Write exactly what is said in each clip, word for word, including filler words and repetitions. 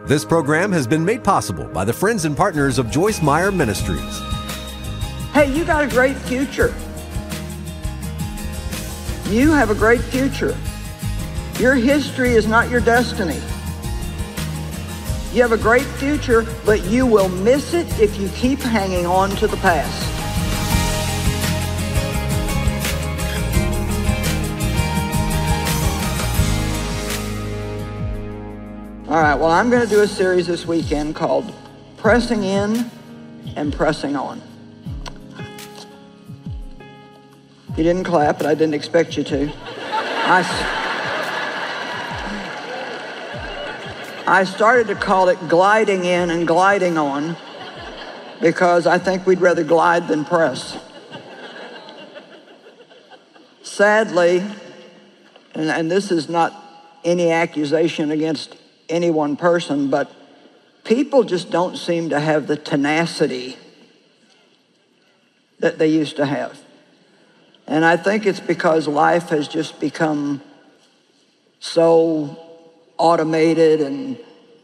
This program has been made possible by the friends and partners of Joyce Meyer Ministries. Hey, you got a great future. You have a great future. Your history is not your destiny. You have a great future, but you will miss it if you keep hanging on to the past. All right, well, I'm going to do a series this weekend called Pressing In and Pressing On. You didn't clap, but I didn't expect you to. I, I started to call it gliding in and gliding on because I think we'd rather glide than press. Sadly, and, and this is not any accusation against any one person, but people just don't seem to have the tenacity that they used to have. And I think it's because life has just become so automated, and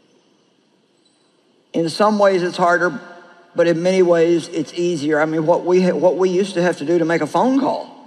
in some ways it's harder, but in many ways it's easier. I mean, what we ha- what we used to have to do to make a phone call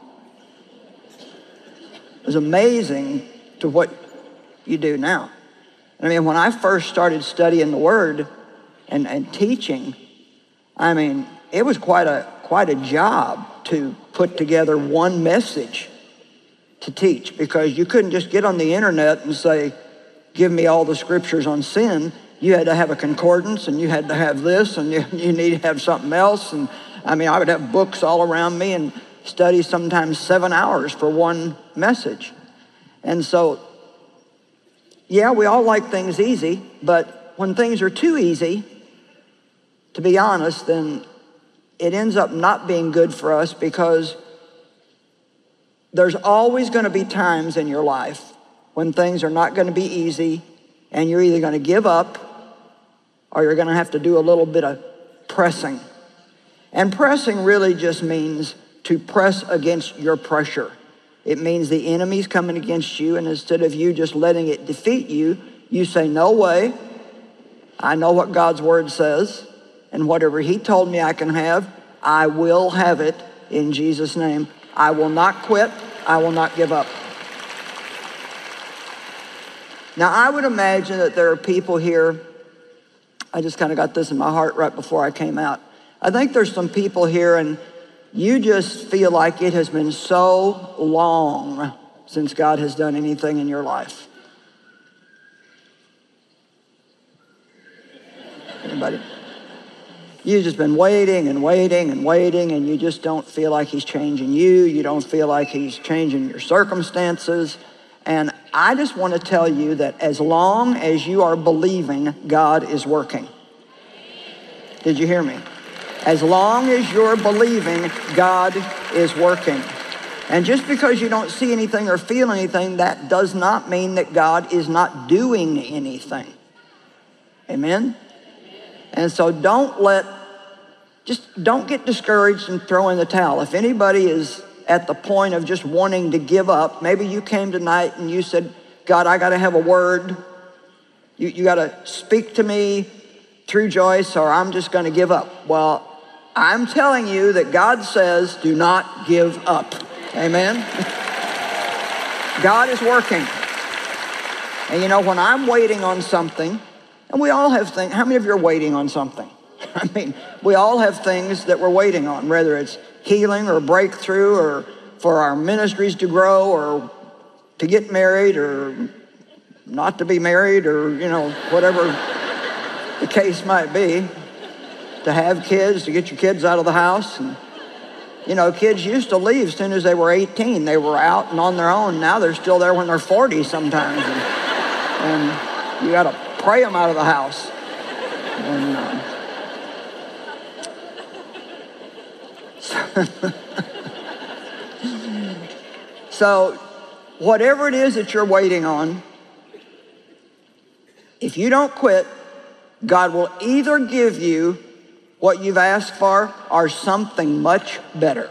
is amazing to what you do now. I mean, when I first started studying the Word and, and teaching, I mean, it was quite a quite a job to put together one message to teach, because you couldn't just get on the internet and say, give me all the scriptures on sin. You had to have a concordance, and you had to have this, and you, you needed to have something else. And I mean, I would have books all around me and study sometimes seven hours for one message. And so, yeah, we all like things easy, but when things are too easy, to be honest, then it ends up not being good for us, because there's always going to be times in your life when things are not going to be easy, and you're either going to give up or you're going to have to do a little bit of pressing. And pressing really just means to press against your pressure. It means the enemy's coming against you, and instead of you just letting it defeat you, you say, no way. I know what God's word says, and whatever he told me I can have, I will have it in Jesus' name. I will not quit. I will not give up. Now, I would imagine that there are people here, I just kind of got this in my heart right before I came out. I think there's some people here, and you just feel like it has been so long since God has done anything in your life. Anybody? You've just been waiting and waiting and waiting, and you just don't feel like he's changing you. You don't feel like he's changing your circumstances. And I just want to tell you that as long as you are believing, God is working. Did you hear me? As long as you're believing, God is working. And just because you don't see anything or feel anything, that does not mean that God is not doing anything. Amen? And so don't let, just don't get discouraged and throw in the towel. If anybody is at the point of just wanting to give up, maybe you came tonight and you said, God, I got to have a word. You, you got to speak to me through Joyce, or I'm just going to give up. Well, I'm telling you that God says, do not give up. Amen? God is working. And you know, when I'm waiting on something, and we all have things, how many of you are waiting on something? I mean, we all have things that we're waiting on, whether it's healing or breakthrough, or for our ministries to grow, or to get married, or not to be married, or, you know, whatever the case might be. To have kids, to get your kids out of the house. And, you know, kids used to leave as soon as they were eighteen. They were out and on their own. Now they're still there when they're forty sometimes. And, and you got to pray them out of the house. And, uh, so, whatever it is that you're waiting on, if you don't quit, God will either give you what you've asked for or something much better.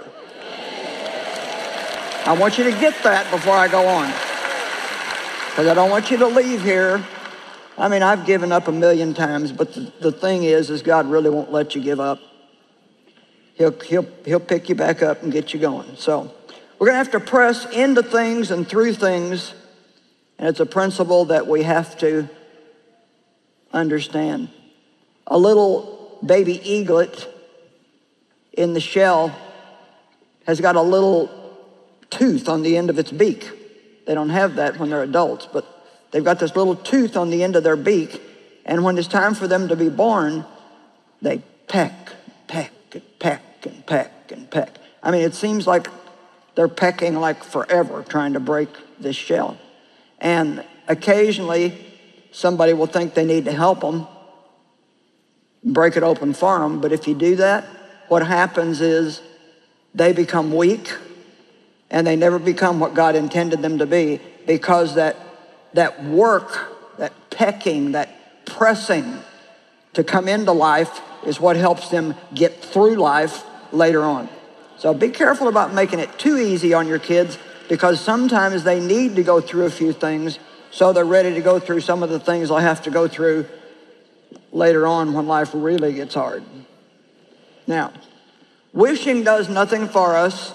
I want you to get that before I go on, because I don't want you to leave here I mean, I've given up a million times, but the, the thing is, is God really won't let you give up. He'll, he'll, he'll pick you back up and get you going. So we're going to have to press into things and through things, and it's a principle that we have to understand. A little baby eaglet in the shell has got a little tooth on the end of its beak. They don't have that when they're adults, but they've got this little tooth on the end of their beak, and when it's time for them to be born, they peck, peck, and peck, and peck, and peck. I mean, it seems like they're pecking like forever trying to break this shell. And occasionally, somebody will think they need to help them, break it open for them, but if you do that, what happens is they become weak, and they never become what God intended them to be, because that that work, that pecking, that pressing to come into life is what helps them get through life later on. So be careful about making it too easy on your kids, because sometimes they need to go through a few things so they're ready to go through some of the things they'll have to go through later on when life really gets hard. Now, wishing does nothing for us.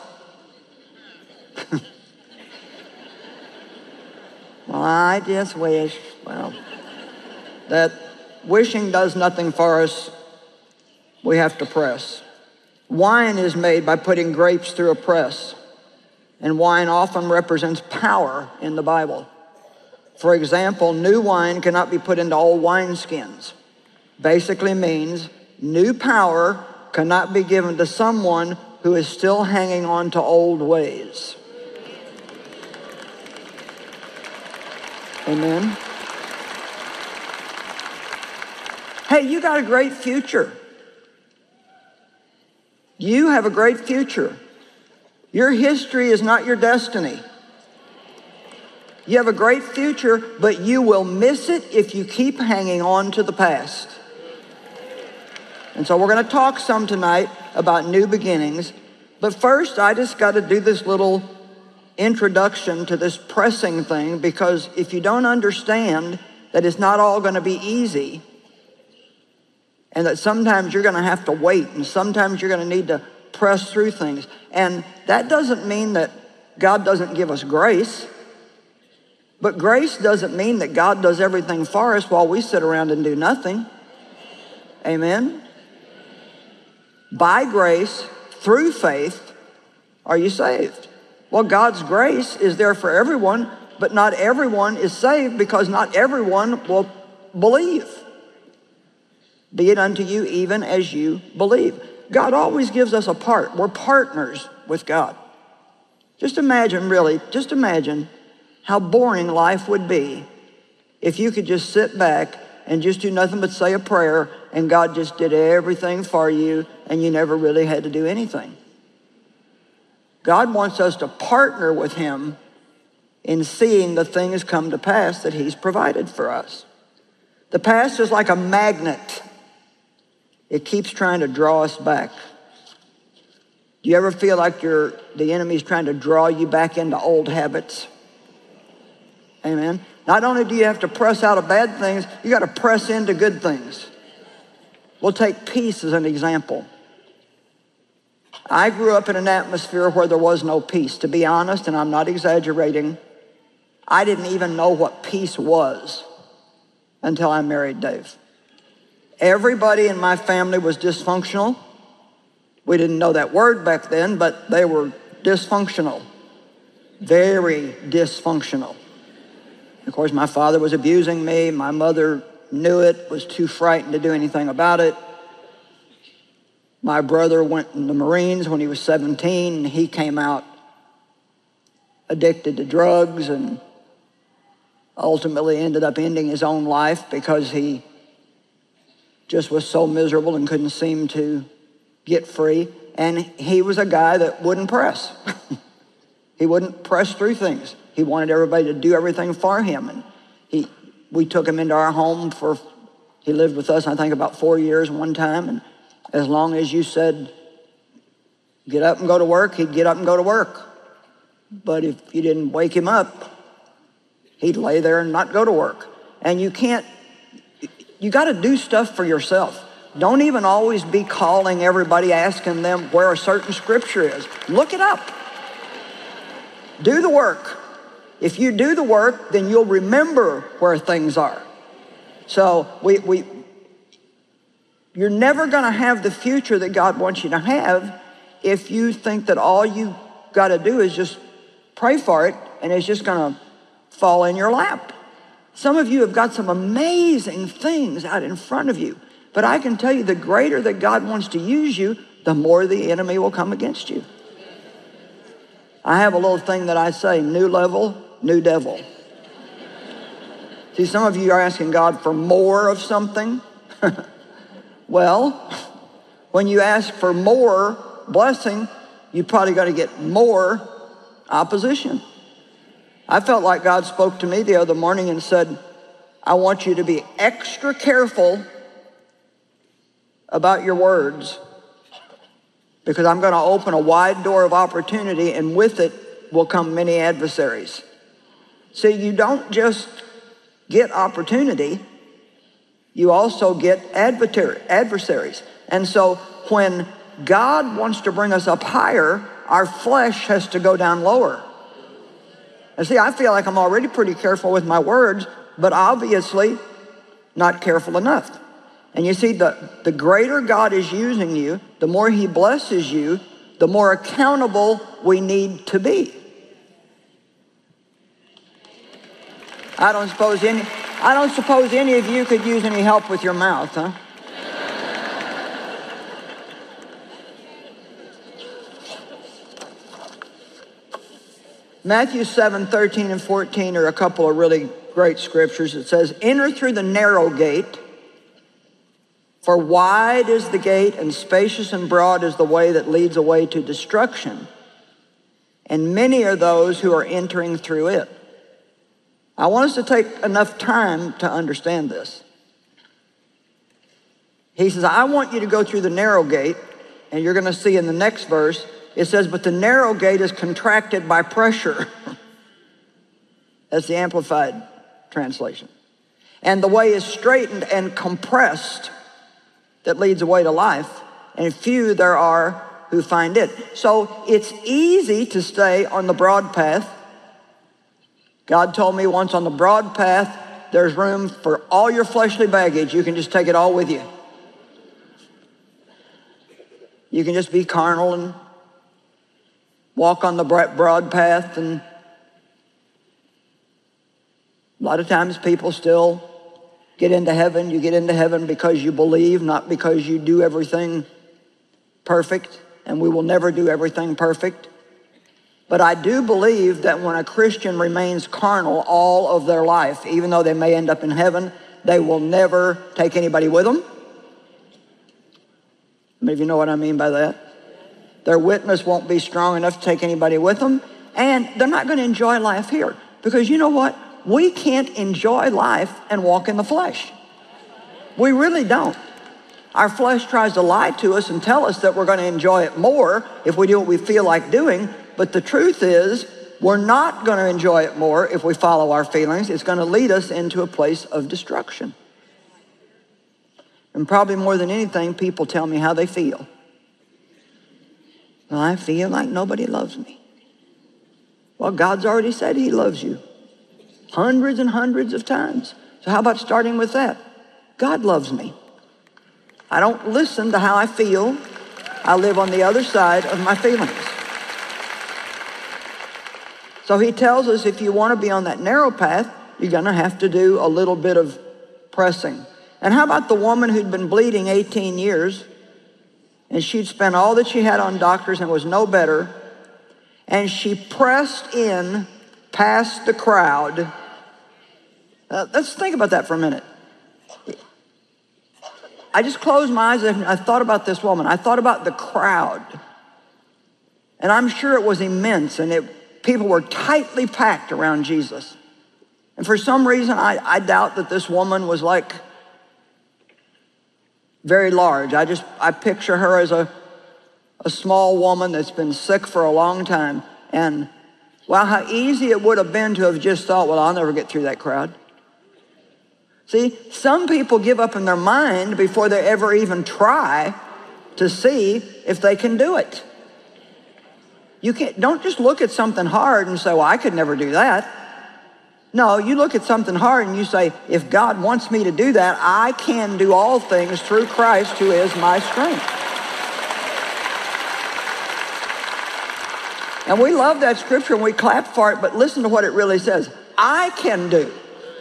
Well, I just wish, well, that wishing does nothing for us. We have to press. Wine is made by putting grapes through a press, and wine often represents power in the Bible. For example, new wine cannot be put into old wineskins. Basically means new power cannot be given to someone who is still hanging on to old ways. Amen. Hey, you got a great future. You have a great future. Your history is not your destiny. You have a great future, but you will miss it if you keep hanging on to the past. And so we're going to talk some tonight about new beginnings. But first, I just got to do this little introduction to this pressing thing, because if you don't understand that it's not all going to be easy, and that sometimes you're going to have to wait, and sometimes you're going to need to press through things. And that doesn't mean that God doesn't give us grace, but grace doesn't mean that God does everything for us while we sit around and do nothing. Amen? By grace, through faith, are you saved? Well, God's grace is there for everyone, but not everyone is saved, because not everyone will believe. Be it unto you even as you believe. God always gives us a part. We're partners with God. Just imagine, really, just imagine how boring life would be if you could just sit back and just do nothing but say a prayer, and God just did everything for you, and you never really had to do anything. God wants us to partner with Him in seeing the things come to pass that He's provided for us. The past is like a magnet. It keeps trying to draw us back. Do you ever feel like you're, the enemy's trying to draw you back into old habits? Amen. Not only do you have to press out of bad things, you got to press into good things. We'll take peace as an example. I grew up in an atmosphere where there was no peace. To be honest, and I'm not exaggerating, I didn't even know what peace was until I married Dave. Everybody in my family was dysfunctional. We didn't know that word back then, but they were dysfunctional. Very dysfunctional. Of course, my father was abusing me. My mother knew it, was too frightened to do anything about it. My brother went in the Marines when he was seventeen, and he came out addicted to drugs and ultimately ended up ending his own life because he just was so miserable and couldn't seem to get free. And he was a guy that wouldn't press. He wouldn't press through things. He wanted everybody to do everything for him. And he, we took him into our home for, he lived with us, I think, about four years one time. And as long as you said, get up and go to work, he'd get up and go to work. But if you didn't wake him up, he'd lay there and not go to work. And you can't you got to do stuff for yourself. Don't even always be calling everybody, asking them where a certain scripture is. Look it up. Do the work. If you do the work, then you'll remember where things are. So we, we, you're never going to have the future that God wants you to have if you think that all you got to do is just pray for it and it's just going to fall in your lap. Some of you have got some amazing things out in front of you. But I can tell you, the greater that God wants to use you, the more the enemy will come against you. I have a little thing that I say, new level, new devil. See, some of you are asking God for more of something. Well, when you ask for more blessing, you probably got to get more opposition. I felt like God spoke to me the other morning and said, I want you to be extra careful about your words, because I'm going to open a wide door of opportunity, and with it will come many adversaries. See, you don't just get opportunity, you also get adversaries. And so when God wants to bring us up higher, our flesh has to go down lower. And see, I feel like I'm already pretty careful with my words, but obviously not careful enough. And you see, the, the greater God is using you, the more he blesses you, the more accountable we need to be. I don't suppose any, I don't suppose any of you could use any help with your mouth, huh? Matthew seven, thirteen and fourteen are a couple of really great scriptures. It says, enter through the narrow gate, for wide is the gate and spacious and broad is the way that leads away to destruction, and many are those who are entering through it. I want us to take enough time to understand this. He says, I want you to go through the narrow gate, and you're going to see in the next verse, it says, but the narrow gate is contracted by pressure. That's the Amplified translation. And the way is straightened and compressed that leads away to life, and few there are who find it. So it's easy to stay on the broad path. God told me once, on the broad path, there's room for all your fleshly baggage. You can just take it all with you. You can just be carnal and walk on the broad path, and a lot of times people still get into heaven. You get into heaven because you believe, not because you do everything perfect, and we will never do everything perfect. But I do believe that when a Christian remains carnal all of their life, even though they may end up in heaven, they will never take anybody with them. Maybe you know what I mean by that. Their witness won't be strong enough to take anybody with them, and they're not going to enjoy life here. Because you know what? We can't enjoy life and walk in the flesh. We really don't. Our flesh tries to lie to us and tell us that we're going to enjoy it more if we do what we feel like doing. But the truth is, we're not going to enjoy it more if we follow our feelings. It's going to lead us into a place of destruction. And probably more than anything, people tell me how they feel. Well, I feel like nobody loves me. Well, God's already said he loves you. Hundreds and hundreds of times. So how about starting with that? God loves me. I don't listen to how I feel. I live on the other side of my feelings. So he tells us if you want to be on that narrow path, you're going to have to do a little bit of pressing. And how about the woman who'd been bleeding eighteen years, and she'd spent all that she had on doctors and was no better, and she pressed in past the crowd. Uh, let's think about that for a minute. I just closed my eyes and I thought about this woman. I thought about the crowd. And I'm sure it was immense, and it, people were tightly packed around Jesus. And for some reason, I, I doubt that this woman was like very large. I just, I picture her as a, a small woman that's been sick for a long time. And wow, how easy it would have been to have just thought, well, I'll never get through that crowd. See, some people give up in their mind before they ever even try to see if they can do it. You can't, don't just look at something hard and say, well, I could never do that. No, you look at something hard and you say, if God wants me to do that, I can do all things through Christ who is my strength. And we love that scripture and we clap for it, but listen to what it really says. I can do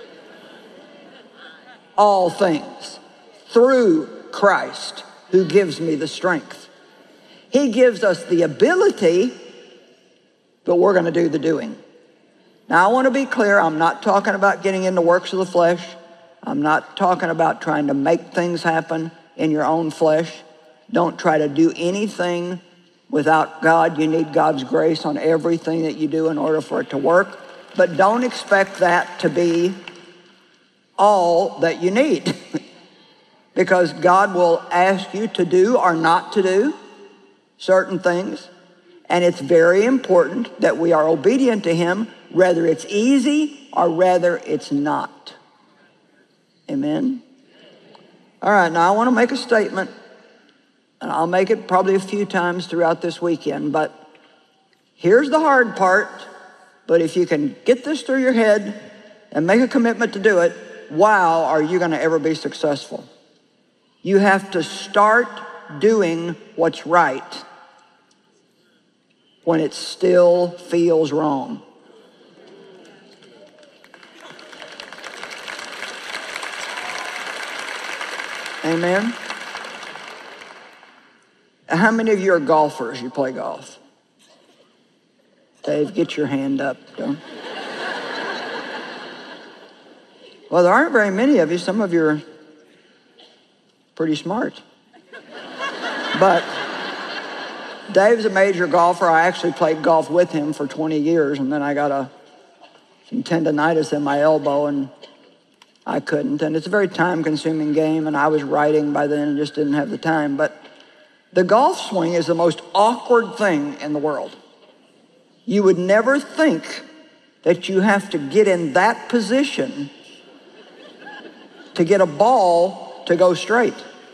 all things through Christ who gives me the strength. He gives us the ability, but we're going to do the doing. Now, I want to be clear. I'm not talking about getting into works of the flesh. I'm not talking about trying to make things happen in your own flesh. Don't try to do anything without God. You need God's grace on everything that you do in order for it to work. But don't expect that to be all that you need. Because God will ask you to do or not to do certain things. And it's very important that we are obedient to Him, whether it's easy or whether it's not. Amen? All right, now I want to make a statement, and I'll make it probably a few times throughout this weekend, but here's the hard part. But if you can get this through your head and make a commitment to do it, wow, are you going to ever be successful? You have to start doing what's right when it still feels wrong. Amen? How many of you are golfers? You play golf? Dave, get your hand up. Don't. Well, there aren't very many of you. Some of you are pretty smart. But Dave's a major golfer. I actually played golf with him for twenty years, and then I got a some tendonitis in my elbow, and I couldn't. And it's a very time-consuming game, and I was writing by then and just didn't have the time. But the golf swing is the most awkward thing in the world. You would never think that you have to get in that position to get a ball to go straight.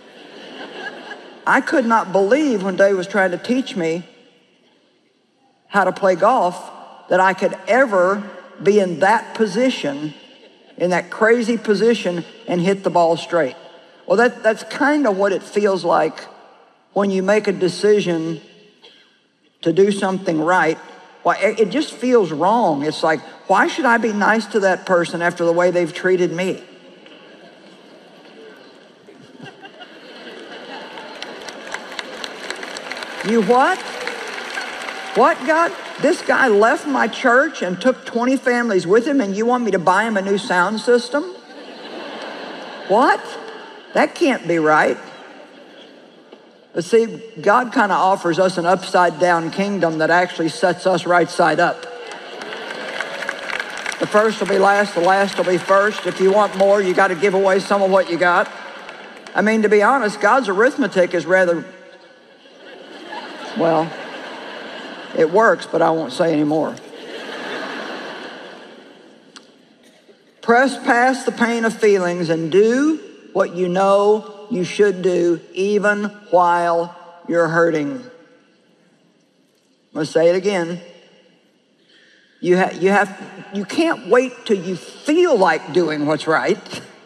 I could not believe when Dave was trying to teach me how to play golf that I could ever be in that position, in that crazy position, and hit the ball straight. Well, that, that's kind of what it feels like when you make a decision to do something right. Well, it just feels wrong. It's like, why should I be nice to that person after the way they've treated me? You what? What, God? This guy left my church and took twenty families with him, and you want me to buy him a new sound system? What? That can't be right. But see, God kind of offers us an upside-down kingdom that actually sets us right side up. The first will be last, the last will be first. If you want more, you got to give away some of what you got. I mean, to be honest, God's arithmetic is rather, well, it works, but I won't say any more. Press past the pain of feelings and do what you know you should do even while you're hurting. I'm going to say it again. You, ha- you, have, you can't wait till you feel like doing what's right.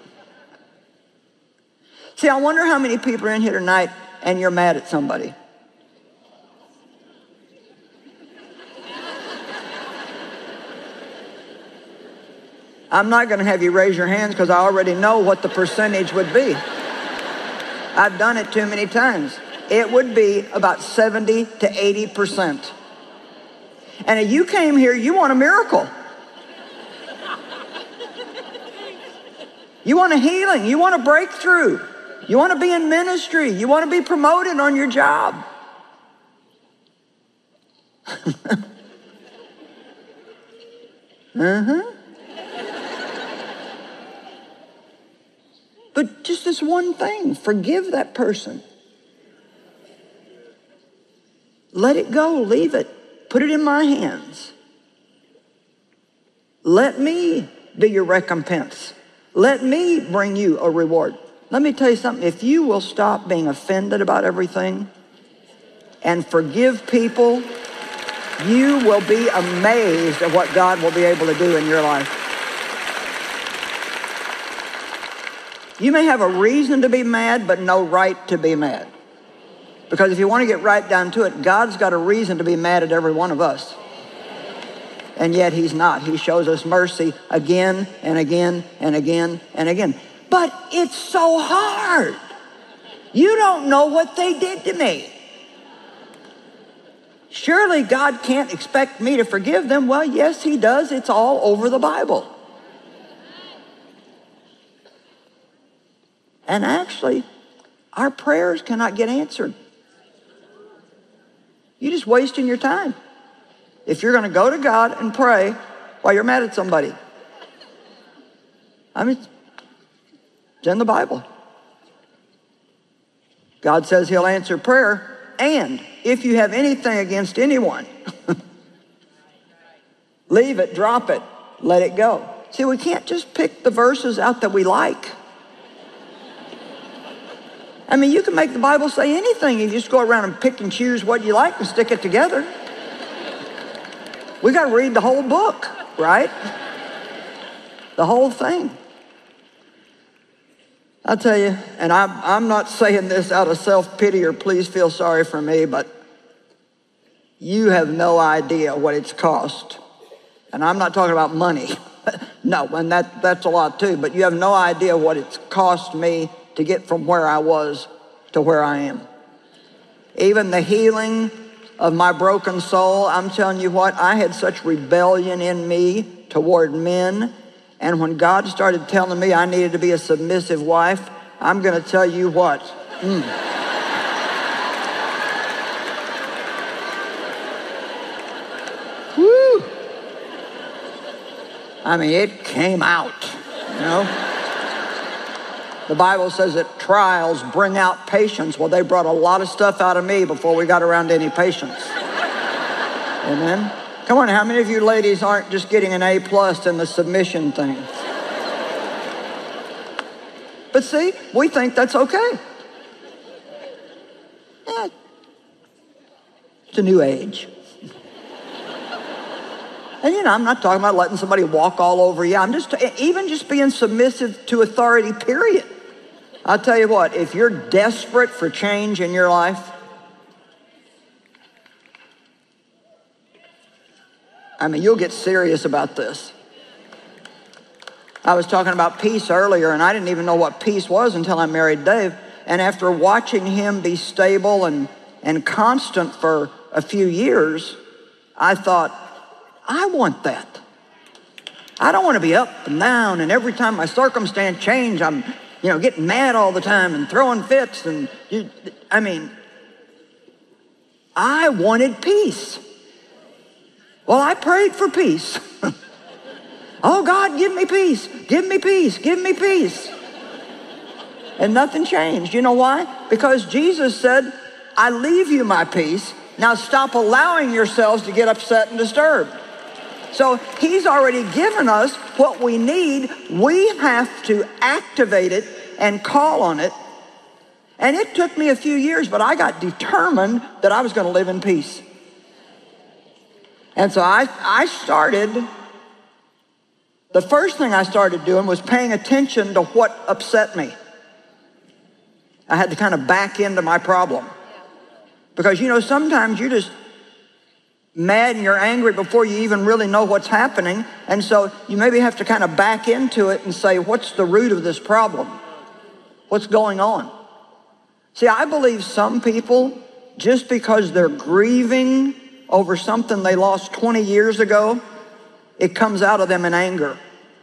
See, I wonder how many people are in here tonight and you're mad at somebody. I'm not going to have you raise your hands because I already know what the percentage would be. I've done it too many times. It would be about seventy to eighty percent. And if you came here, you want a miracle. You want a healing. You want a breakthrough. You want to be in ministry. You want to be promoted on your job. Uh-huh. But just this one thing, forgive that person. Let it go, leave it, put it in my hands. Let me be your recompense. Let me bring you a reward. Let me tell you something. If you will stop being offended about everything and forgive people, you will be amazed at what God will be able to do in your life. You may have a reason to be mad, but no right to be mad. Because if you want to get right down to it, God's got a reason to be mad at every one of us. And yet he's not. He shows us mercy again and again and again and again. But it's so hard. You don't know what they did to me. Surely God can't expect me to forgive them. Well, yes, he does. It's all over the Bible. And actually, our prayers cannot get answered. You're just wasting your time if you're going to go to God and pray while you're mad at somebody. I mean, it's in the Bible. God says he'll answer prayer, and if you have anything against anyone, leave it, drop it, let it go. See, we can't just pick the verses out that we like. I mean, you can make the Bible say anything. You just go around and pick and choose what you like and stick it together. We got to read the whole book, right? The whole thing. I'll tell you, and I'm, I'm not saying this out of self-pity or please feel sorry for me, but you have no idea what it's cost. And I'm not talking about money. No, and that, that's a lot too, but you have no idea what it's cost me to get from where I was to where I am. Even the healing of my broken soul, I'm telling you what, I had such rebellion in me toward men. And when God started telling me I needed to be a submissive wife, I'm going to tell you what. Mm. Woo! I mean, it came out, you know. The Bible says that trials bring out patience. Well, they brought a lot of stuff out of me before we got around to any patience. Amen? Come on, how many of you ladies aren't just getting an A plus in the submission thing? But see, we think that's okay. Eh, it's a new age. And you know, I'm not talking about letting somebody walk all over you. I'm just, even just being submissive to authority, period. I'll tell you what, if you're desperate for change in your life, I mean, you'll get serious about this. I was talking about peace earlier, and I didn't even know what peace was until I married Dave. And after watching him be stable and, and constant for a few years, I thought, I want that. I don't want to be up and down, and every time my circumstance change, I'm, you know, getting mad all the time and throwing fits. And you, I mean, I wanted peace. Well, I prayed for peace. Oh, God, give me peace. Give me peace. Give me peace. And nothing changed. You know why? Because Jesus said, I leave you my peace. Now stop allowing yourselves to get upset and disturbed. So he's already given us what we need. We have to activate it and call on it. And it took me a few years, but I got determined that I was going to live in peace. And so I, I started, the first thing I started doing was paying attention to what upset me. I had to kind of back into my problem. Because, you know, sometimes you're just mad and you're angry before you even really know what's happening. And so you maybe have to kind of back into it and say, what's the root of this problem? What's going on? See, I believe some people, just because they're grieving over something they lost twenty years ago, it comes out of them in anger.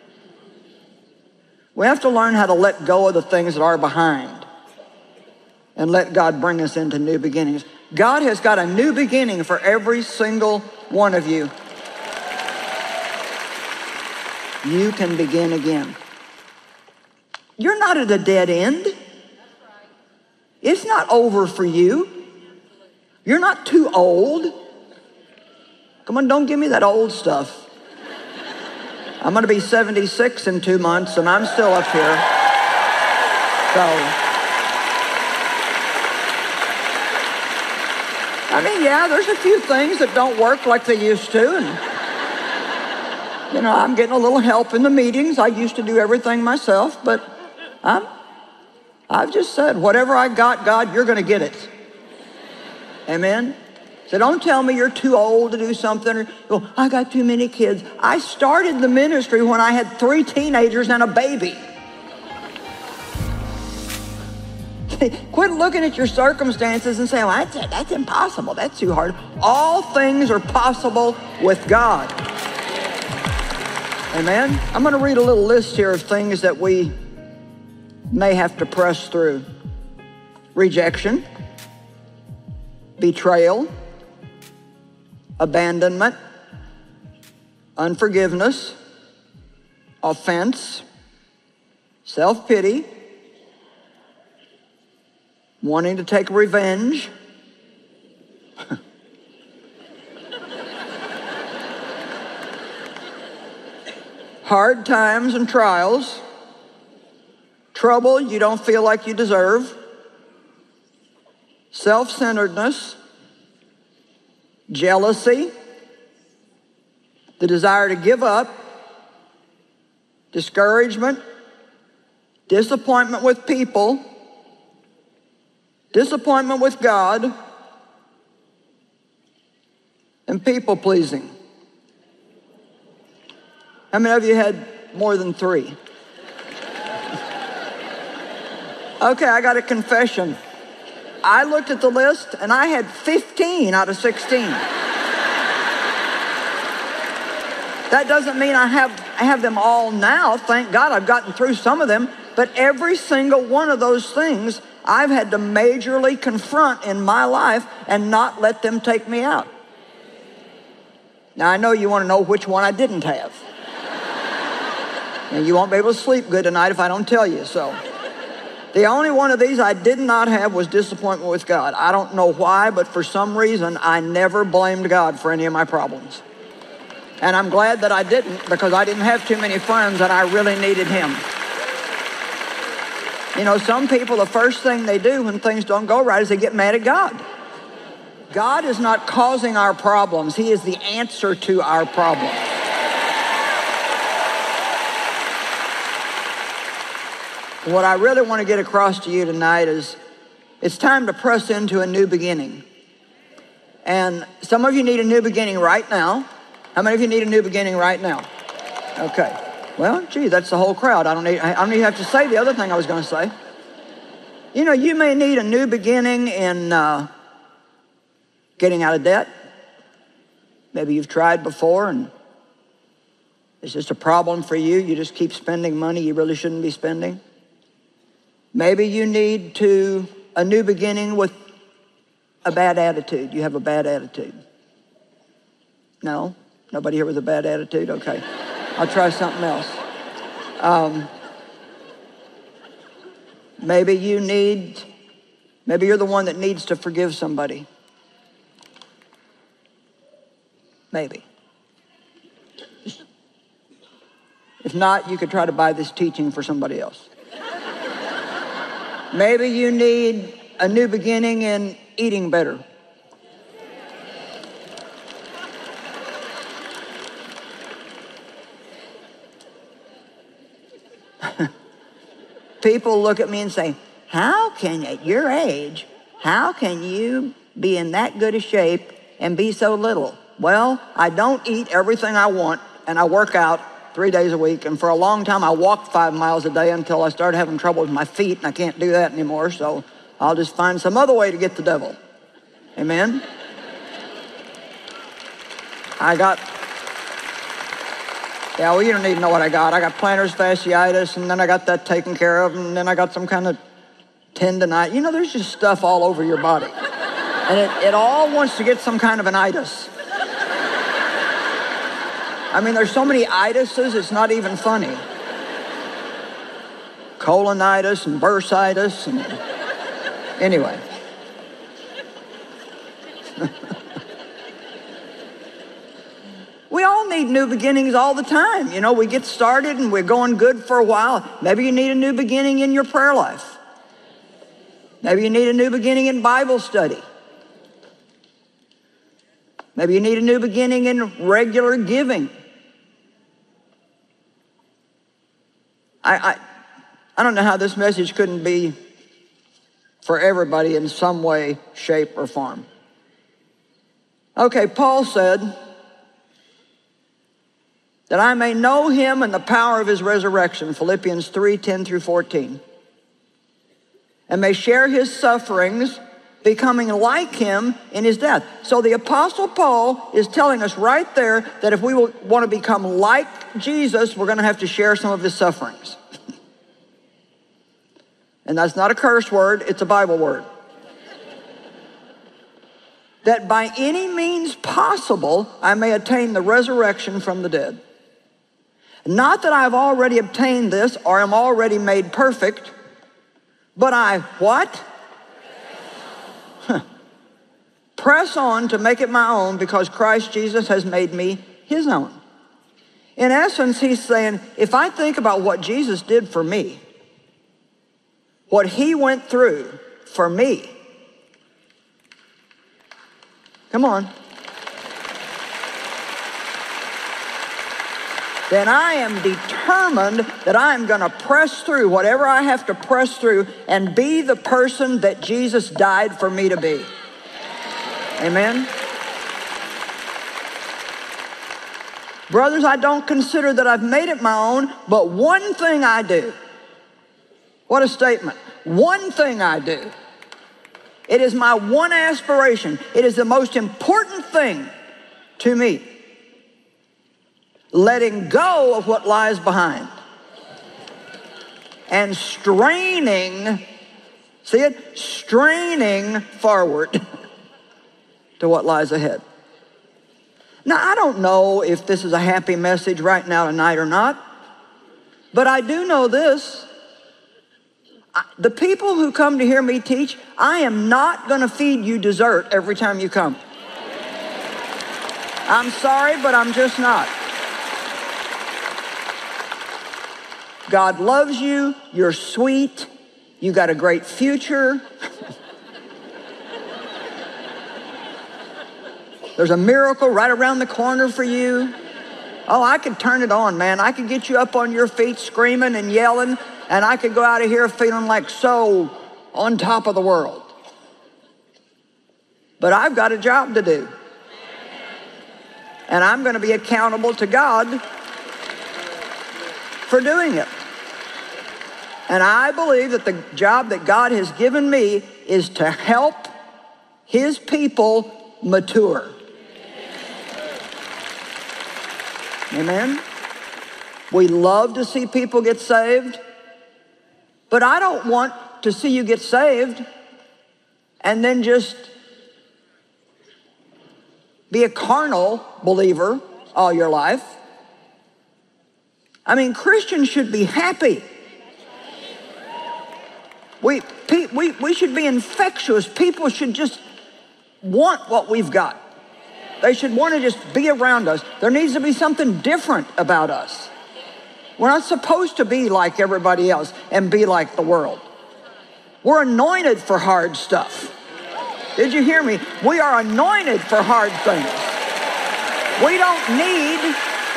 We have to learn how to let go of the things that are behind and let God bring us into new beginnings. God has got a new beginning for every single one of you. You can begin again. You're not at a dead end. It's not over for you. You're not too old. Come on, don't give me that old stuff. I'm going to be seventy-six in two months, and I'm still up here. So, I mean, yeah, there's a few things that don't work like they used to, and, you know, I'm getting a little help in the meetings. I used to do everything myself, but I'm, I've just said, whatever I got, God, you're going to get it. Amen? So don't tell me you're too old to do something, or, oh, I got too many kids. I started the ministry when I had three teenagers and a baby. Quit looking at your circumstances and saying, well, that's, that's impossible. That's too hard. All things are possible with God. Amen? I'm going to read a little list here of things that we may have to press through. Rejection, betrayal, abandonment, unforgiveness, offense, self-pity, wanting to take revenge, hard times and trials, trouble you don't feel like you deserve, self-centeredness, jealousy, the desire to give up, discouragement, disappointment with people, disappointment with God, and people-pleasing. How many of you had more than three? Okay, I got a confession. I looked at the list and I had fifteen out of sixteen. That doesn't mean I have, I have them all now. Thank God I've gotten through some of them. But every single one of those things I've had to majorly confront in my life and not let them take me out. Now, I know you want to know which one I didn't have. And you won't be able to sleep good tonight if I don't tell you so. The only one of these I did not have was disappointment with God. I don't know why, but for some reason, I never blamed God for any of my problems. And I'm glad that I didn't, because I didn't have too many friends and I really needed Him. You know, some people, the first thing they do when things don't go right is they get mad at God. God is not causing our problems. He is the answer to our problems. What I really want to get across to you tonight is it's time to press into a new beginning. And some of you need a new beginning right now. How many of you need a new beginning right now? Okay. Well, gee, that's the whole crowd. I don't need, I don't even have to say the other thing I was going to say. You know, you may need a new beginning in uh, getting out of debt. Maybe you've tried before and it's just a problem for you. You just keep spending money you really shouldn't be spending. Maybe you need to a new beginning with a bad attitude. You have a bad attitude. No? Nobody here with a bad attitude? Okay. I'll try something else. Um, maybe you need, maybe you're the one that needs to forgive somebody. Maybe. If not, you could try to buy this teaching for somebody else. Maybe you need a new beginning in eating better. People look at me and say, how can, at your age, how can you be in that good a shape and be so little? Well, I don't eat everything I want, and I work out three days a week, and for a long time I walked five miles a day until I started having trouble with my feet, and I can't do that anymore, so I'll just find some other way to get the devil. Amen? I got, yeah, well, you don't need to know what I got. I got plantar fasciitis, and then I got that taken care of, and then I got some kind of tendonitis. You know, there's just stuff all over your body. And it, it all wants to get some kind of an itis. I mean, there's so many itises, it's not even funny. Colonitis and bursitis, and anyway. We all need new beginnings all the time. You know, we get started and we're going good for a while. Maybe you need a new beginning in your prayer life. Maybe you need a new beginning in Bible study. Maybe you need a new beginning in regular giving. I, I, I don't know how this message couldn't be for everybody in some way, shape, or form. Okay, Paul said that I may know him and the power of his resurrection, Philippians three, ten through fourteen, and may share his sufferings, becoming like him in his death. So the Apostle Paul is telling us right there that if we want to become like Jesus, we're going to have to share some of his sufferings. And that's not a curse word, it's a Bible word. That by any means possible, I may attain the resurrection from the dead. Not that I've already obtained this or am already made perfect, but I, what? Huh. Press on to make it my own because Christ Jesus has made me his own. In essence, he's saying, if I think about what Jesus did for me, what he went through for me, come on, then I am determined that I'm going to press through whatever I have to press through and be the person that Jesus died for me to be. Amen? Brothers, I don't consider that I've made it my own, but one thing I do. What a statement. One thing I do. It is my one aspiration. It is the most important thing to me. Letting go of what lies behind and straining, see it? Straining forward to what lies ahead. Now, I don't know if this is a happy message right now tonight or not, but I do know this. The people who come to hear me teach, I am not going to feed you dessert every time you come. I'm sorry, but I'm just not. God loves you, you're sweet, you got a great future. There's a miracle right around the corner for you. Oh, I could turn it on, man. I could get you up on your feet screaming and yelling, and I could go out of here feeling like so on top of the world. But I've got a job to do. And I'm going to be accountable to God for doing it. And I believe that the job that God has given me is to help his people mature. Amen? We love to see people get saved, but I don't want to see you get saved and then just be a carnal believer all your life. I mean, Christians should be happy. We, we, we should be infectious. People should just want what we've got. They should want to just be around us. There needs to be something different about us. We're not supposed to be like everybody else and be like the world. We're anointed for hard stuff. Did you hear me? We are anointed for hard things. We don't need,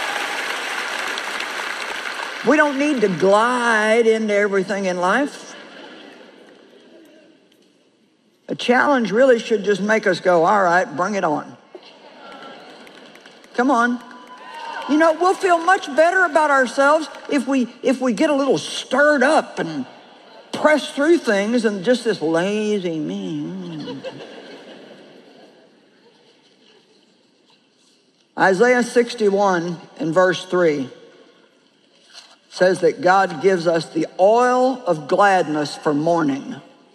we don't need to glide into everything in life. A challenge really should just make us go, all right, bring it on. Come on. You know, we'll feel much better about ourselves if we if we get a little stirred up and press through things and just this lazy me. Isaiah sixty-one in verse three says that God gives us the oil of gladness for mourning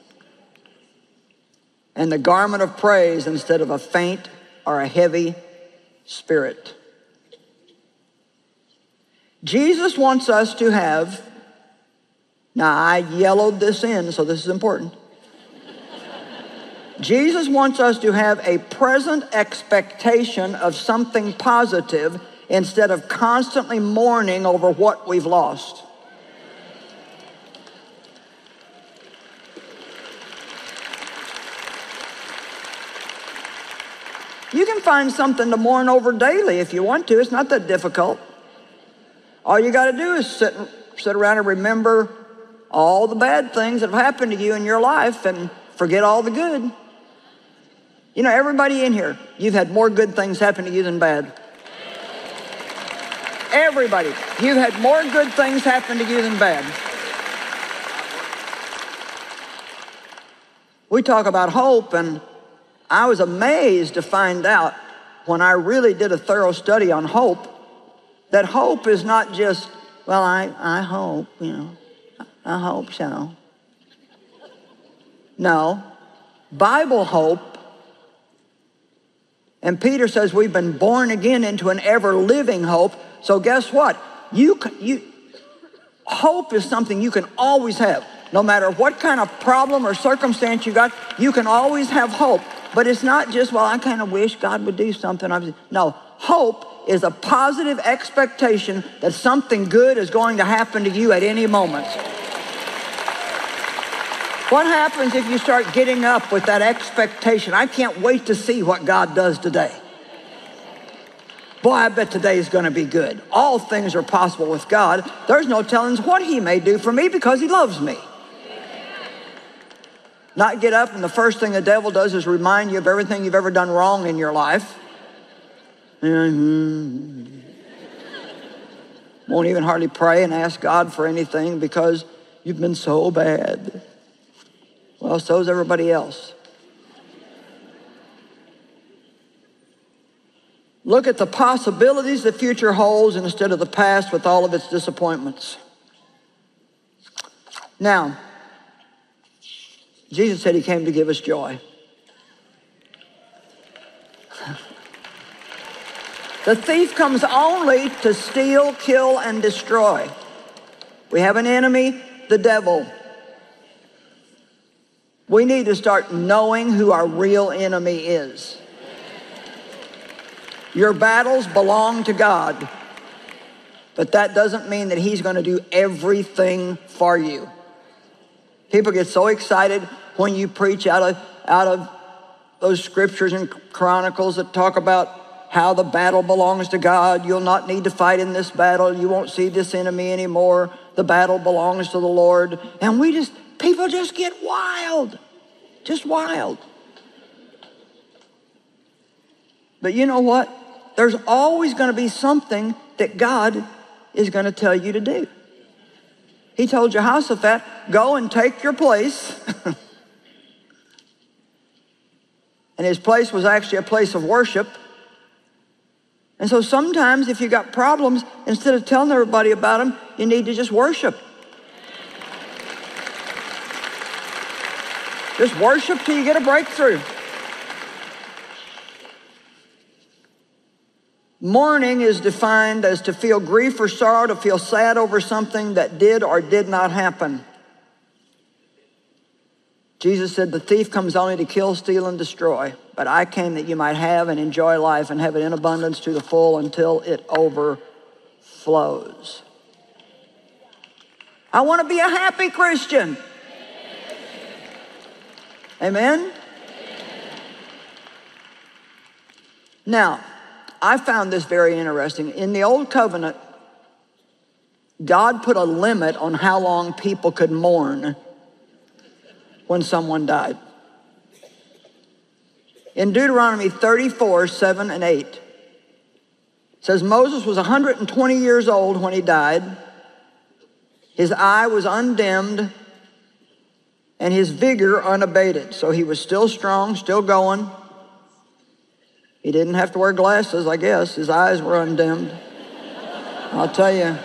and the garment of praise instead of a faint or a heavy spirit. Jesus wants us to have, now I yellowed this in, so this is important. Jesus wants us to have a present expectation of something positive instead of constantly mourning over what we've lost. You can find something to mourn over daily if you want to. It's not that difficult. All you got to do is sit, sit around and remember all the bad things that have happened to you in your life and forget all the good. You know, everybody in here, you've had more good things happen to you than bad. Everybody, you've had more good things happen to you than bad. We talk about hope, and I was amazed to find out when I really did a thorough study on hope, that hope is not just, well, I, I hope, you know, I hope so. No, Bible hope, and Peter says we've been born again into an ever-living hope. So guess what? You, you, hope is something you can always have. No matter what kind of problem or circumstance you got, you can always have hope. But it's not just, well, I kind of wish God would do something. No, hope is a positive expectation that something good is going to happen to you at any moment. What happens if you start getting up with that expectation? I can't wait to see what God does today. Boy, I bet today is going to be good. All things are possible with God. There's no telling what he may do for me because he loves me. Not get up and the first thing the devil does is remind you of everything you've ever done wrong in your life. Mm-hmm. Won't even hardly pray and ask God for anything because you've been so bad. Well, so's everybody else. Look at the possibilities the future holds instead of the past with all of its disappointments. Now, Jesus said he came to give us joy. The thief comes only to steal, kill, and destroy. We have an enemy, the devil. We need to start knowing who our real enemy is. Your battles belong to God, but that doesn't mean that he's going to do everything for you. People get so excited when you preach out of, out of those scriptures and Chronicles that talk about how the battle belongs to God. You'll not need to fight in this battle. You won't see this enemy anymore. The battle belongs to the Lord. And we just, people just get wild, just wild. But you know what? There's always going to be something that God is going to tell you to do. He told Jehoshaphat, go and take your place. And his place was actually a place of worship. And so sometimes if you got problems, instead of telling everybody about them, you need to just worship. Just worship till you get a breakthrough. Mourning is defined as to feel grief or sorrow, to feel sad over something that did or did not happen. Jesus said, the thief comes only to kill, steal, and destroy. But I came that you might have and enjoy life and have it in abundance to the full until it overflows. I want to be a happy Christian. Amen? Now, I found this very interesting. In the Old Covenant, God put a limit on how long people could mourn when someone died. In Deuteronomy thirty-four, seven and eight, it says, Moses was one hundred twenty years old when he died. His eye was undimmed and his vigor unabated. So he was still strong, still going. He didn't have to wear glasses, I guess. His eyes were undimmed. I'll tell you,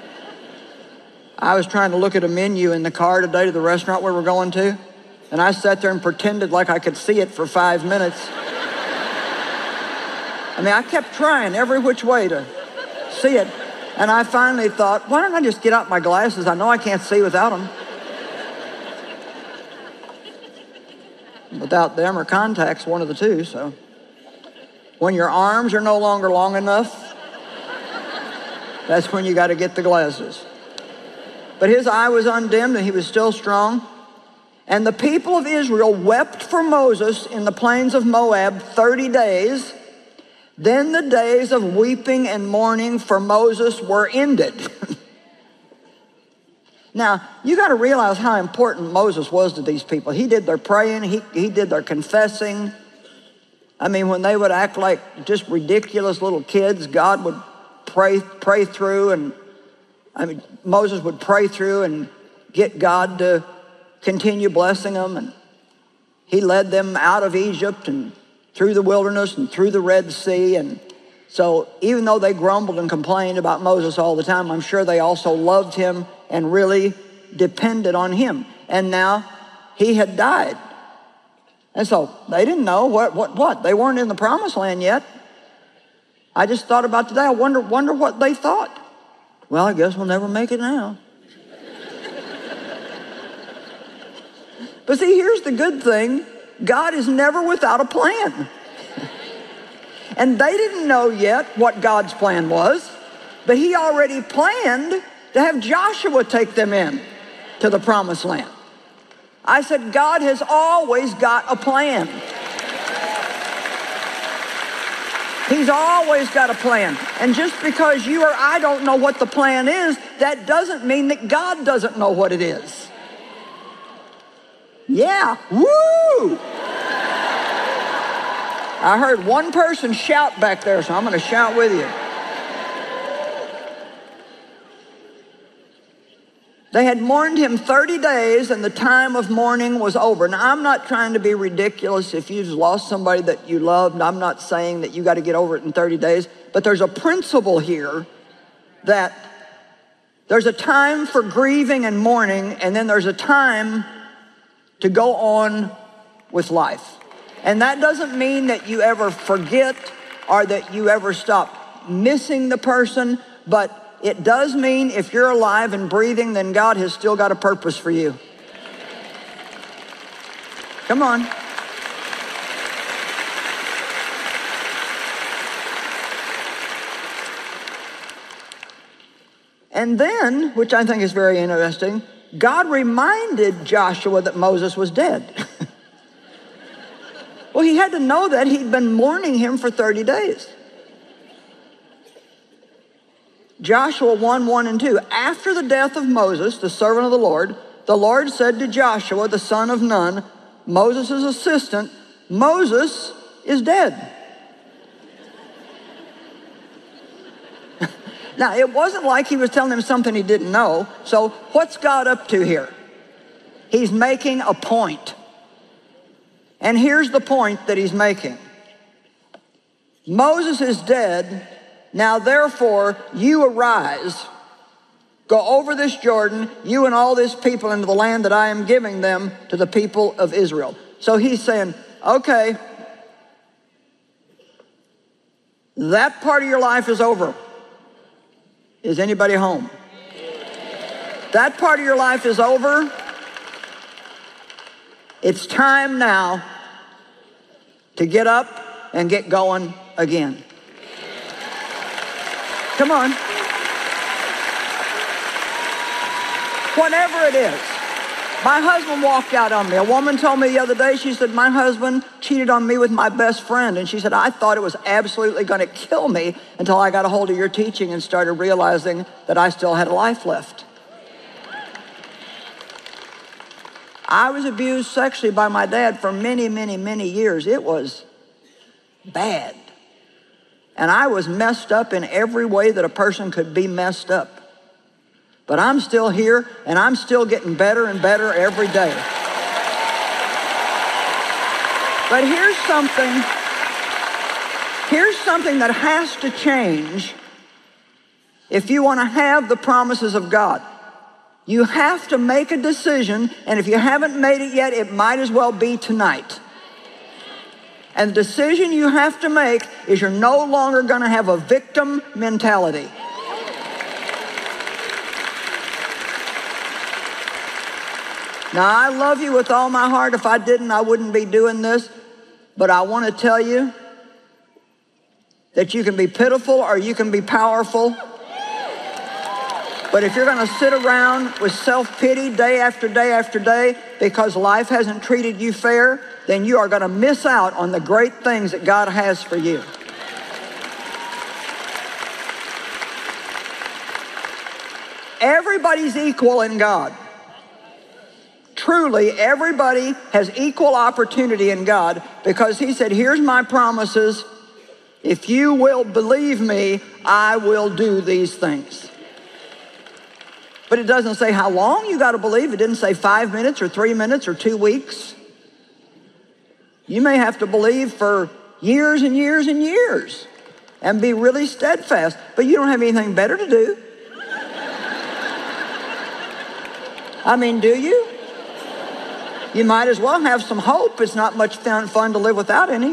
I was trying to look at a menu in the car today to the restaurant we were going to, and I sat there and pretended like I could see it for five minutes. I mean, I kept trying every which way to see it, and I finally thought, why don't I just get out my glasses? I know I can't see without them. Without them or contacts, one of the two, so. When your arms are no longer long enough That's when you got to get the glasses. But his eye was undimmed and he was still strong. And the people of Israel wept for Moses in the plains of Moab thirty days. Then the days of weeping and mourning for Moses were ended. Now, you got to realize how important Moses was to these people. He did their praying, he, he did their confessing. I mean, when they would act like just ridiculous little kids, God would pray, pray through, and I mean, Moses would pray through and get God to continue blessing them. And he led them out of Egypt and through the wilderness and through the Red Sea. And so even though they grumbled and complained about Moses all the time, I'm sure they also loved him and really depended on him. And now he had died. And so they didn't know what, what, what. They weren't in the promised land yet. I just thought about today, I wonder, wonder what they thought. Well, I guess we'll never make it now. But see, here's the good thing. God is never without a plan. And they didn't know yet what God's plan was, but he already planned to have Joshua take them in to the promised land. I said, God has always got a plan. He's always got a plan. And just because you or I don't know what the plan is, that doesn't mean that God doesn't know what it is. Yeah, woo! I heard one person shout back there, so I'm going to shout with you. They had mourned him thirty days, and the time of mourning was over. Now, I'm not trying to be ridiculous. If you've lost somebody that you loved, I'm not saying that you got to get over it in thirty days. But there's a principle here that there's a time for grieving and mourning, and then there's a time to go on with life. And that doesn't mean that you ever forget or that you ever stop missing the person, but it does mean if you're alive and breathing, then God has still got a purpose for you. Come on. And then, which I think is very interesting, God reminded Joshua that Moses was dead. Well, he had to know that. He'd been mourning him for thirty days. Joshua one, one and two. After the death of Moses, the servant of the Lord, the Lord said to Joshua, the son of Nun, Moses' assistant, Moses is dead. Now, it wasn't like he was telling him something he didn't know. So what's God up to here? He's making a point. And here's the point that he's making. Moses is dead. Now, therefore, you arise, go over this Jordan, you and all this people, into the land that I am giving them to the people of Israel. So he's saying, okay, that part of your life is over. Is anybody home? That part of your life is over. It's time now to get up and get going again. Come on. Whatever it is. My husband walked out on me. A woman told me the other day, she said, my husband cheated on me with my best friend. And she said, I thought it was absolutely going to kill me until I got a hold of your teaching and started realizing that I still had a life left. I was abused sexually by my dad for many, many, many years. It was bad. And I was messed up in every way that a person could be messed up. But I'm still here, and I'm still getting better and better every day. But here's something, here's something that has to change if you want to have the promises of God. You have to make a decision, and if you haven't made it yet, it might as well be tonight. And the decision you have to make is you're no longer going to have a victim mentality. Now, I love you with all my heart. If I didn't, I wouldn't be doing this. But I want to tell you that you can be pitiful or you can be powerful. But if you're going to sit around with self-pity day after day after day because life hasn't treated you fair, then you are going to miss out on the great things that God has for you. Everybody's equal in God. Truly, everybody has equal opportunity in God, because he said, here's my promises. If you will believe me, I will do these things. But it doesn't say how long you got to believe. It didn't say five minutes or three minutes or two weeks. You may have to believe for years and years and years and be really steadfast, but you don't have anything better to do. I mean, do you? You might as well have some hope. It's not much fun to live without any.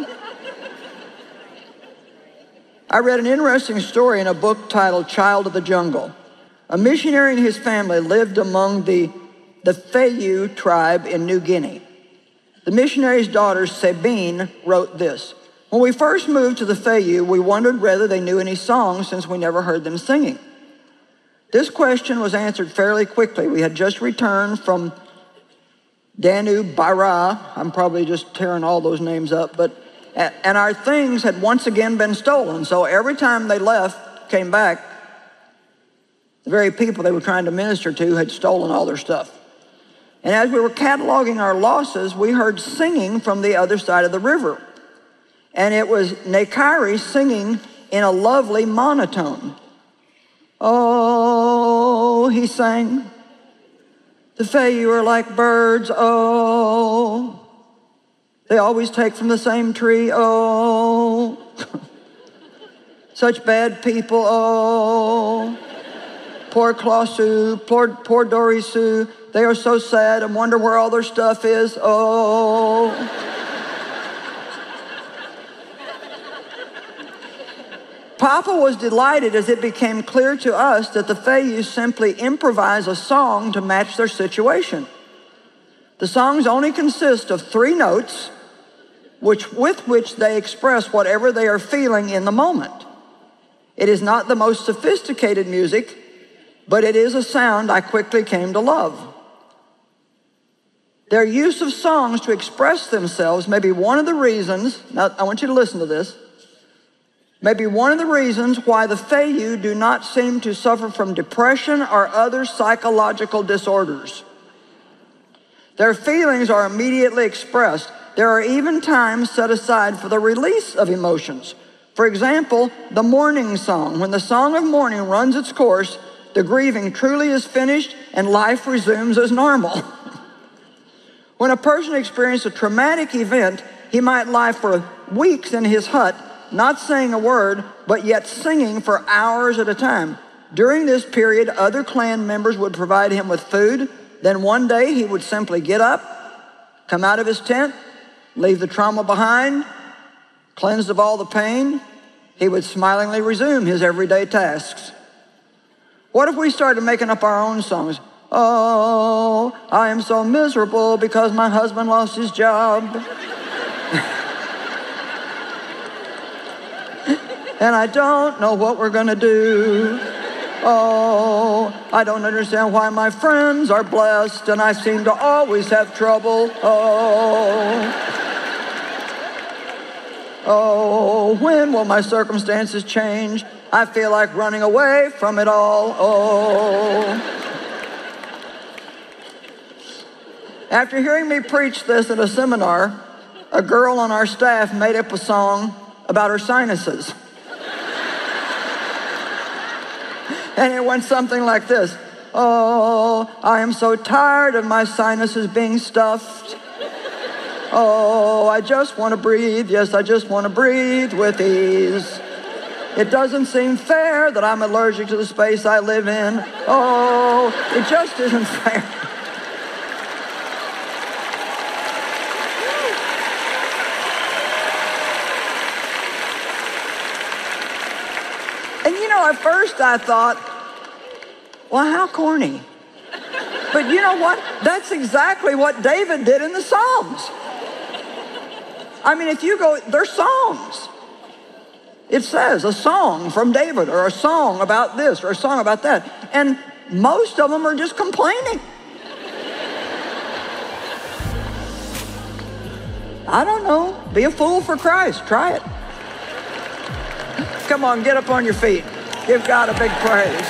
I read an interesting story in a book titled Child of the Jungle. A missionary and his family lived among the, the Fayou tribe in New Guinea. The missionary's daughter, Sabine, wrote this: when we first moved to the Fayou, we wondered whether they knew any songs since we never heard them singing. This question was answered fairly quickly. We had just returned from Danu Bara. I'm probably just tearing all those names up, but and our things had once again been stolen. So every time they left, came back, the very people they were trying to minister to had stolen all their stuff. And as we were cataloging our losses, we heard singing from the other side of the river. And it was Nekari singing in a lovely monotone. Oh, he sang, the Fayou are like birds, oh. They always take from the same tree, oh. Such bad people, oh. Poor Clossu, poor, poor Dorisu. They are so sad and wonder where all their stuff is, oh. Papa was delighted as it became clear to us that the Fayou simply improvise a song to match their situation. The songs only consist of three notes, which, with which they express whatever they are feeling in the moment. It is not the most sophisticated music, but it is a sound I quickly came to love. Their use of songs to express themselves may be one of the reasons, now I want you to listen to this, may be one of the reasons why the Fayou do not seem to suffer from depression or other psychological disorders. Their feelings are immediately expressed. There are even times set aside for the release of emotions. For example, the mourning song. When the song of mourning runs its course, the grieving truly is finished and life resumes as normal. When a person experiences a traumatic event, he might lie for weeks in his hut, not saying a word, but yet singing for hours at a time. During this period, other clan members would provide him with food. Then one day he would simply get up, come out of his tent, leave the trauma behind, cleansed of all the pain. He would smilingly resume his everyday tasks. What if we started making up our own songs? Oh, I am so miserable because my husband lost his job. And I don't know what we're gonna do. Oh, I don't understand why my friends are blessed and I seem to always have trouble. Oh, oh, when will my circumstances change? I feel like running away from it all. Oh. After hearing me preach this at a seminar, a girl on our staff made up a song about her sinuses. And it went something like this. Oh, I am so tired of my sinuses being stuffed. Oh, I just want to breathe. Yes, I just want to breathe with ease. It doesn't seem fair that I'm allergic to the space I live in. Oh, it just isn't fair. And you know, at first I thought, well, how corny. But you know what? That's exactly what David did in the Psalms. I mean, if you go, they're songs. It says a song from David or a song about this or a song about that. And most of them are just complaining. I don't know. Be a fool for Christ. Try it. Come on, get up on your feet. Give God a big praise.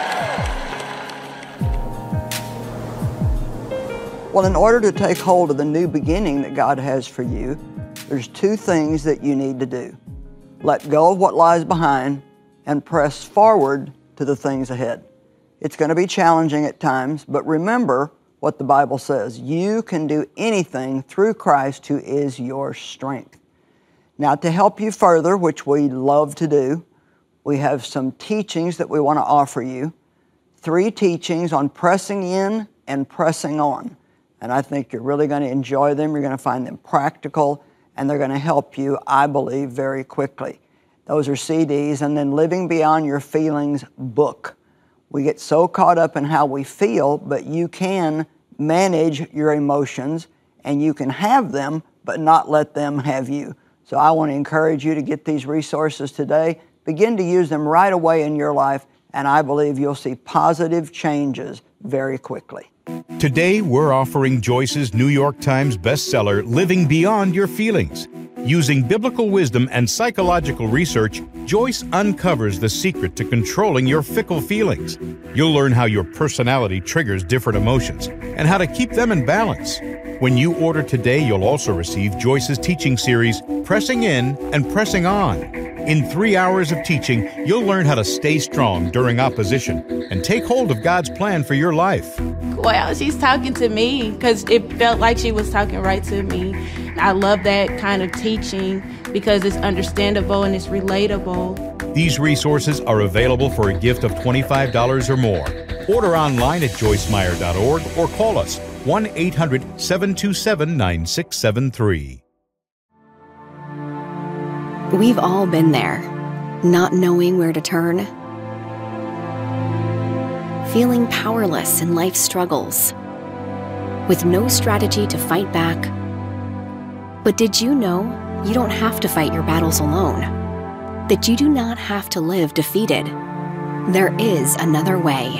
Well, in order to take hold of the new beginning that God has for you, there's two things that you need to do. Let go of what lies behind and press forward to the things ahead. It's going to be challenging at times, but remember what the Bible says. You can do anything through Christ who is your strength. Now, to help you further, which we love to do, we have some teachings that we want to offer you. Three teachings on pressing in and pressing on. And I think you're really going to enjoy them. You're going to find them practical, and they're going to help you, I believe, very quickly. Those are C Ds. And then Living Beyond Your Feelings book. We get so caught up in how we feel, but you can manage your emotions, and you can have them, but not let them have you. So I want to encourage you to get these resources today. Begin to use them right away in your life, and I believe you'll see positive changes very quickly. Today, we're offering Joyce's New York Times bestseller, Living Beyond Your Feelings. Using biblical wisdom and psychological research, Joyce uncovers the secret to controlling your fickle feelings. You'll learn how your personality triggers different emotions and how to keep them in balance. When you order today, you'll also receive Joyce's teaching series, Pressing In and Pressing On. In three hours of teaching, you'll learn how to stay strong during opposition and take hold of God's plan for your life. Well, she's talking to me because it felt like she was talking right to me. I love that kind of teaching because it's understandable and it's relatable. These resources are available for a gift of twenty-five dollars or more. Order online at joyce meyer dot org or call us one eight hundred, seven two seven, nine six seven three. We've all been there, not knowing where to turn, feeling powerless in life's struggles, with no strategy to fight back. But did you know you don't have to fight your battles alone? That you do not have to live defeated? There is another way.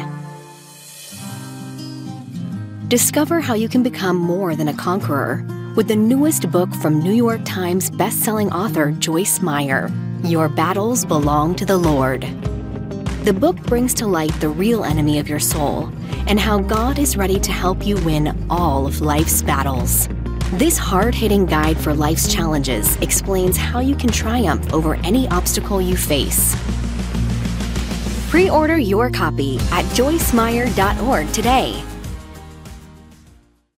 Discover how you can become more than a conqueror with the newest book from New York Times bestselling author Joyce Meyer, Your Battles Belong to the Lord. The book brings to light the real enemy of your soul and how God is ready to help you win all of life's battles. This hard-hitting guide for life's challenges explains how you can triumph over any obstacle you face. Pre-order your copy at joyce meyer dot org today.